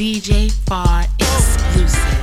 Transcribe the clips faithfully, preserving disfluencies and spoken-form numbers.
D J Far exclusive.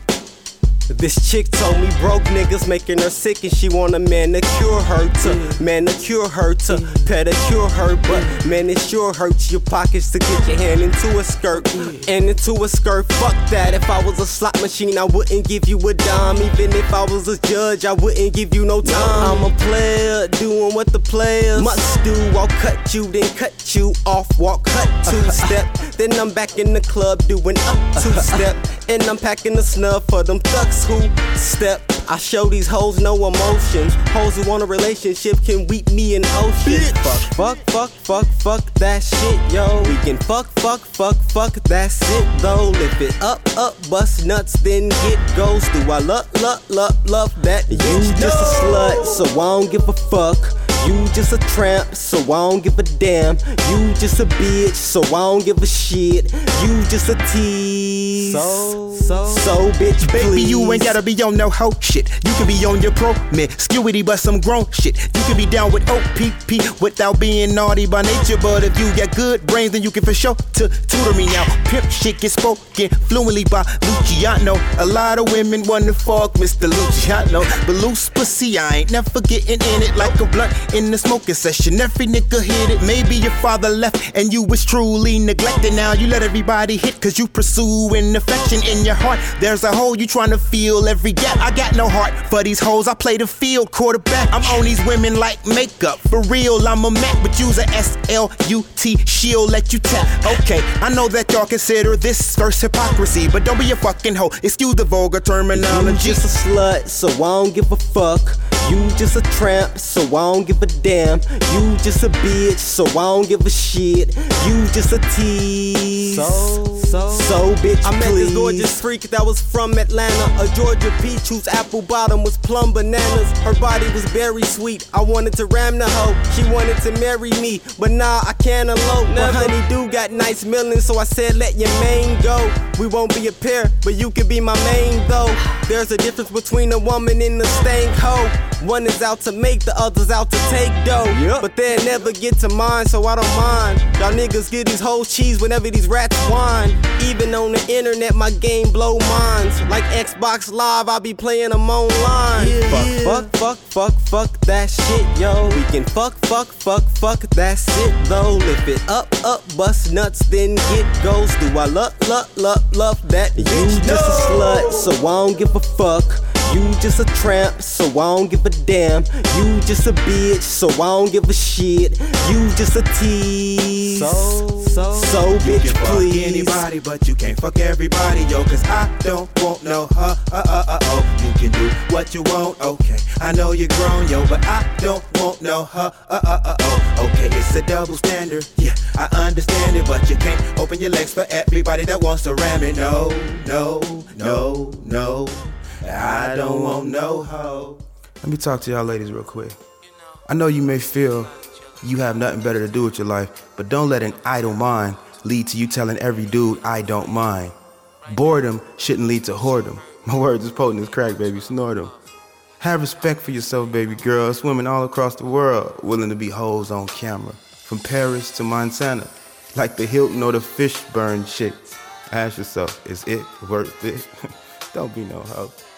This chick told me broke niggas making her sick and she want a manicure her to manicure her to pedicure her, but man it sure hurts your pockets to get your hand into a skirt and into a skirt. Fuck that. If I was a slot machine I wouldn't give you a dime. Even if I was a judge I wouldn't give you no time. I'm a player doing what the players must do. I'll cut you then cut you off, walk cut two step. Then I'm back in the club doing up two step. And I'm packing the snub for them thugs who step. I show these hoes no emotions. Hoes who want a relationship can weep me in oceans. Fuck, fuck, fuck, fuck, fuck that shit, yo. We can fuck, fuck, fuck, fuck, that's it though. Lift it up, up, bust nuts, then get ghost. Do I love, love, love, love that? You just a slut, so I don't give a fuck. You just a tramp, so I don't give a damn. You just a bitch, so I don't give a shit. You just a tease. So, so, so bitch, baby, please. You ain't gotta be on no hoe shit. You can be on your pro man, skewity but some grown shit. You can be down with O P P without being naughty by nature. But if you got good brains, then you can for sure to tutor me now. Pimp shit get spoken fluently by Luciano. A lot of women wanna fuck Mister Luciano, but loose pussy, I ain't never getting in it like a blunt in the smoking session. Every nigga hit it. Maybe your father left and you was truly neglected. Now you let everybody hit cause you pursuing affection in your heart. There's a hole you trying to fill every gap. I got no heart for these hoes. I play the field quarterback. I'm on these women like makeup. For real, I'm a Mac, but use a S L U T. She'll let you tap. Okay, I know that y'all consider this first hypocrisy, but don't be a fucking hoe. Excuse the vulgar terminology. You just a slut, so I don't give a fuck. You just a tramp, so I don't give a damn. You just a bitch, so I don't give a shit. You just a tease. So, so, so bitch, I met please. This gorgeous freak that was from Atlanta, a Georgia peach whose apple bottom was plum bananas. Her body was very sweet. I wanted to ram the hoe. She wanted to marry me, but nah, I can't elope. But honey do got nice millions, so I said let your main go. We won't be a pair, but you can be my main though. There's a difference between a woman and a stank hoe. One is out to make, the other's out to take dough. Yep. But they'll never get to mine, so I don't mind. Y'all niggas get these hoes cheese whenever these rats whine. Even on the internet, my game blow minds. Like Xbox Live, I be playing them online. Yeah, fuck, yeah. fuck, fuck, fuck, fuck that shit, yo. We can fuck, fuck, fuck, fuck, that's it though. Lift it up, up, bust nuts, then get ghost. Do I love, love, love, love that? You just no. a slut, so I don't give a fuck. You just a tramp, so I don't give a damn. You just a bitch, so I don't give a shit. You just a tease. So, so, so bitch, you can please. Fuck anybody, but you can't fuck everybody, yo. Cause I don't want no huh, uh, uh, uh, oh. You can do what you want, okay. I know you're grown, yo, but I don't want no huh, uh, uh, uh, oh. Okay, it's a double standard, yeah, I understand it, but you can't open your legs for everybody that wants to ram it. No, no, no, no. I don't want no hoe. Let me talk to y'all ladies real quick. I know you may feel you have nothing better to do with your life, but don't let an idle mind lead to you telling every dude I don't mind. Boredom shouldn't lead to whoredom. My words is potent as crack, baby, snort them. Have respect for yourself, baby girl. It's women all across the world willing to be hoes on camera. From Paris to Montana, like the Hilton or the Fishburne chick. Ask yourself, is it worth it? Don't be no hoe.